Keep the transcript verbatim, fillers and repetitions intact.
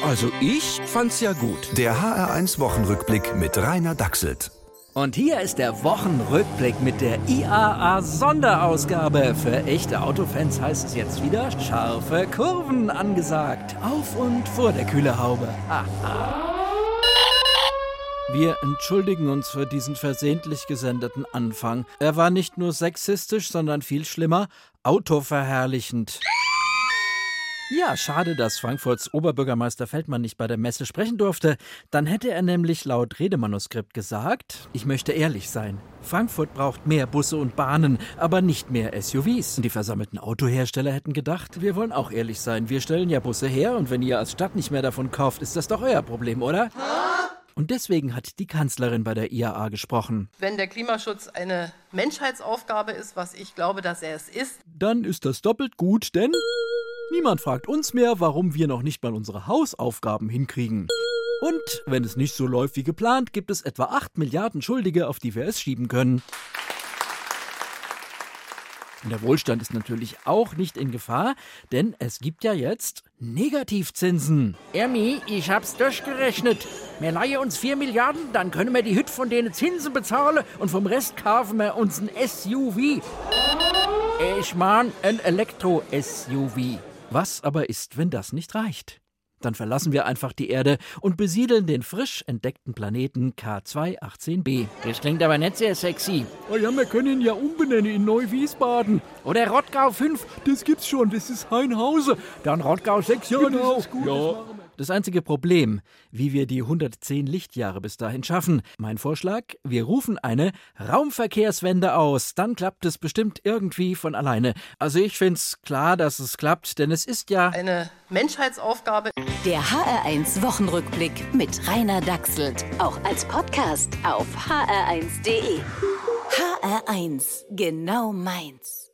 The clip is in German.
Also ich fand's ja gut. Der H R eins Wochenrückblick mit Rainer Dachselt. Und hier ist der Wochenrückblick mit der I A A-Sonderausgabe. Für echte Autofans heißt es jetzt wieder scharfe Kurven angesagt. Auf und vor der Kühlehaube. Haha. Wir entschuldigen uns für diesen versehentlich gesendeten Anfang. Er war nicht nur sexistisch, sondern viel schlimmer, autoverherrlichend. Ja, schade, dass Frankfurts Oberbürgermeister Feldmann nicht bei der Messe sprechen durfte. Dann hätte er nämlich laut Redemanuskript gesagt, ich möchte ehrlich sein. Frankfurt braucht mehr Busse und Bahnen, aber nicht mehr S U Vs. Die versammelten Autohersteller hätten gedacht, wir wollen auch ehrlich sein. Wir stellen ja Busse her und wenn ihr als Stadt nicht mehr davon kauft, ist das doch euer Problem, oder? Und deswegen hat die Kanzlerin bei der I A A gesprochen. Wenn der Klimaschutz eine Menschheitsaufgabe ist, was ich glaube, dass er es ist, dann ist das doppelt gut, denn niemand fragt uns mehr, warum wir noch nicht mal unsere Hausaufgaben hinkriegen. Und wenn es nicht so läuft wie geplant, gibt es etwa acht Milliarden Schuldige, auf die wir es schieben können. Und der Wohlstand ist natürlich auch nicht in Gefahr, denn es gibt ja jetzt Negativzinsen. Ermi, ich hab's durchgerechnet. Wir leihen uns vier Milliarden, dann können wir die Hütte von denen Zinsen bezahlen und vom Rest kaufen wir uns ein S U V. Ich mein, ein Elektro-S U V. Was aber ist, wenn das nicht reicht? Dann verlassen wir einfach die Erde und besiedeln den frisch entdeckten Planeten K zwei achtzehn b. Das klingt aber nicht sehr sexy. Oh ja, wir können ihn ja umbenennen in Neu-Wiesbaden. Oder Rottgau fünf, das gibt's schon, das ist Hainhause. Dann Rottgau sechs, ja, genau. Das ist gut, ja. Das Das einzige Problem, wie wir die hundertzehn Lichtjahre bis dahin schaffen. Mein Vorschlag, wir rufen eine Raumverkehrswende aus. Dann klappt es bestimmt irgendwie von alleine. Also ich find's klar, dass es klappt, denn es ist ja eine Menschheitsaufgabe. Der H R eins Wochenrückblick mit Rainer Dachselt. Auch als Podcast auf h r eins punkt d e. H R eins, genau meins.